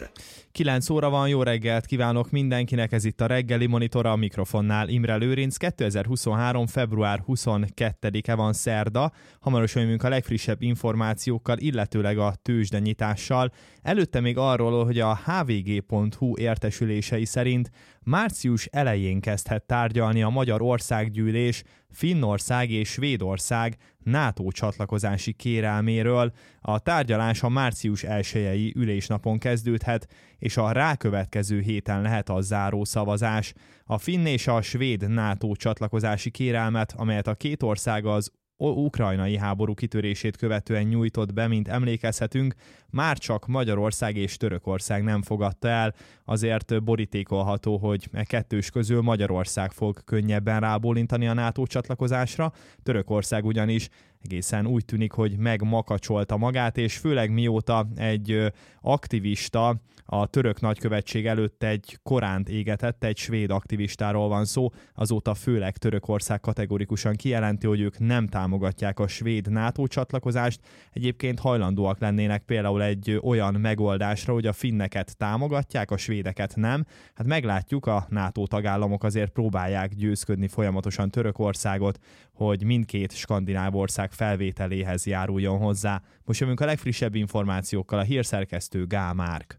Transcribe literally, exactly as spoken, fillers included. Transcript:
Monitor. kilenc óra van, jó reggelt kívánok mindenkinek, ez itt a reggeli Monitor, a mikrofonnál Imre Lőrinc. kétezer-huszonhárom. február huszonkettedike van, szerda. Hamarosan jövünk a legfrissebb információkkal, illetőleg a tőzsdenyitással. Előtte még arról, hogy a há vé gé pont hú értesülései szerint március elején kezdhet tárgyalni a Magyar Országgyűlés Finnország és Svédország NATO csatlakozási kérelméről. A tárgyalás a március elsejei ülésnapon kezdődhet, és a rákövetkező héten lehet a záró szavazás. A finn és a svéd NATO csatlakozási kérelmet, amelyet a két ország az ukrajnai háború kitörését követően nyújtott be, mint emlékezhetünk, már csak Magyarország és Törökország nem fogadta el, azért borítékolható, hogy e kettős közül Magyarország fog könnyebben rábólintani a NATO csatlakozásra, Törökország ugyanis egészen úgy tűnik, hogy megmakacsolta magát, és főleg mióta egy aktivista a török nagykövetség előtt egy Koránt égetett, egy svéd aktivistáról van szó, azóta főleg Törökország kategorikusan kijelenti, hogy ők nem támogatják a svéd NATO csatlakozást, egyébként hajlandóak lennének például egy olyan megoldásra, hogy a finneket támogatják, a svédeket nem. Hát meglátjuk, a NATO tagállamok azért próbálják győzködni folyamatosan Törökországot, hogy mindkét skandináv ország felvételéhez járuljon hozzá. Most jövünk a legfrissebb információkkal, a hírszerkesztő Gál Márk.